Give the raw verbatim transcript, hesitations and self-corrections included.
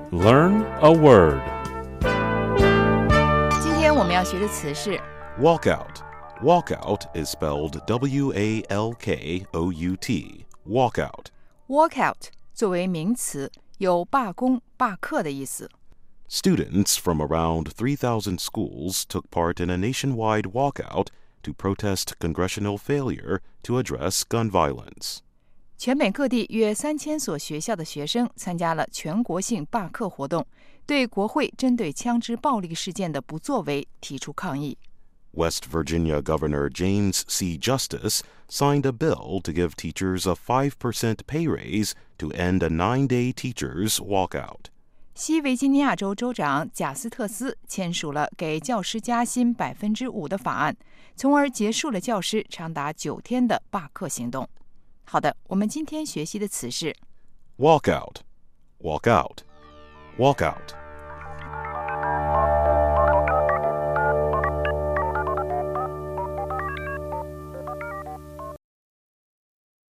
Learn a word. 今天我们要学的词是 Walkout. Walkout is spelled W A L K O U T. Walkout. walkout 作为名词，有罢工、罢课的意思。 Students from around three thousand schools took part in a nationwide walkout to protest congressional failure to address gun violence. 全美各地约三千所学校的学生参加了全国性罢课活动，对国会针对枪支暴力事件的不作为提出抗议。 West Virginia Governor James C. Justice signed a bill to give teachers a five percent pay raise to end a nine-day teachers' walkout. 西维吉尼亚州州长贾斯特斯签署了给教师加薪百分之五的法案，从而结束了教师长达九天的罢课行动。好的，我们今天学习的词是 Walkout. Walk out. Walkout.